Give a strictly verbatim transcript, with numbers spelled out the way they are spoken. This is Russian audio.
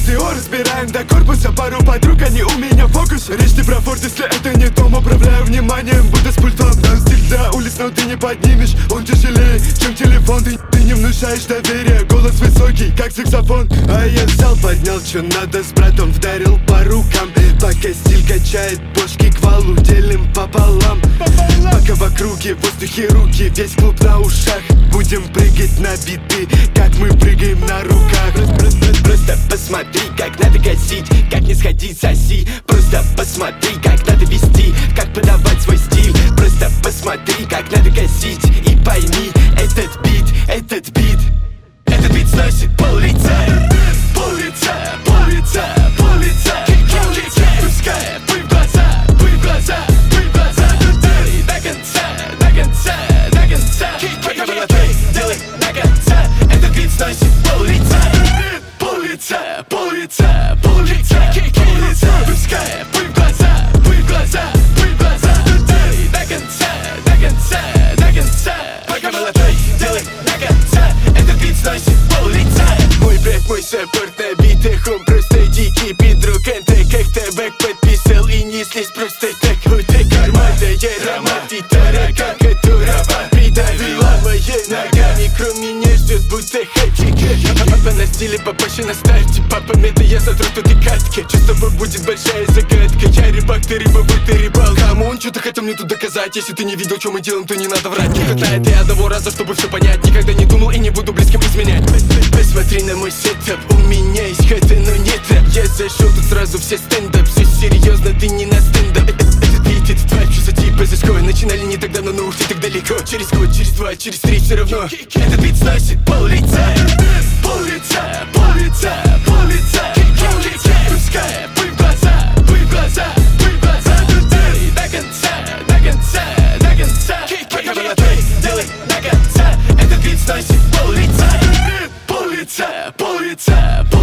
ТО разбираем до корпуса. Пару подруг, они у меня в фокусе. Речь не про форт, если это не дом. Управляю вниманием, будто с пультом. Там стиль для улиц, но ты не поднимешь. Он тяжелее, чем телефон. Ты, ты не внушаешь доверия. Голос высокий, как саксофон. А я взял, поднял, чё надо, с братом вдарил по рукам. Пока стиль качает бошки к валу, делим пополам. Пока в округе, в воздухе руки, весь клуб на ушах. Будем прыгать на биты, как мы прыгаем на руках. Просто посмотри, как надо гасить, как не сходить с оси. Просто посмотри, как надо вести, как подавать свой стиль. Просто посмотри, как надо гасить, и пойми, этот бит, этот бит, этот бит сносит пол лица. Пол лица, пол лица, пол лица, пол лица. Пускай пыль в глаза, пыль в глаза, пыль в глаза. Делай до конца, до конца, до конца. Пока молодой, делай до конца. Этот бит сносит пол лица. Пол лица, пол лица, пол лица, пол лица. Пускай пыль в глаза, пыль в глаза, пыль в глаза. Делай до конца, до конца, до конца. Пока молодой, делай до конца. Этот бит сносит пол лица. Мой брат, мой саппорт на битах, он просто дикий пидрук. Энте как-то бэк подписал и не слезь просто так. Вот и карманная аромат гитара, как эту раба придавила моей ногами. Кроме меня ждет будто хэтчик. Папа на стиле, папаша на старте. Папа мета, я сотру тут и картки. Что с тобой будет большая загадка. Я рыбак, ты рыба, будь ты рыбал. Камон, что ты хотел мне тут доказать? Если ты не видел, что мы делаем, то не надо врать. Не хватает и одного раза, чтобы все понять. Никогда не думал и не буду близким изменять. Посмотри на мой сетап, у меня есть хата, но нет рэп. Я зашел тут сразу все стендап. Все серьезно, ты не на стендап. Этот бит, этот вайб, что за типа изыской. Начинали не так давно, но уж не так далеко. Через год, через два, через три все равно. Этот бит сносит пол лица. Пол лица, пол лица, пол лица, пол лица. Пускай пыль в глаза, пыль в глаза, пыль в глаза. Делай до конца, до конца, до конца. Пока молодой, делай до конца. Этот бит сносит пол лица. Пол лица, пол лица, пол лица.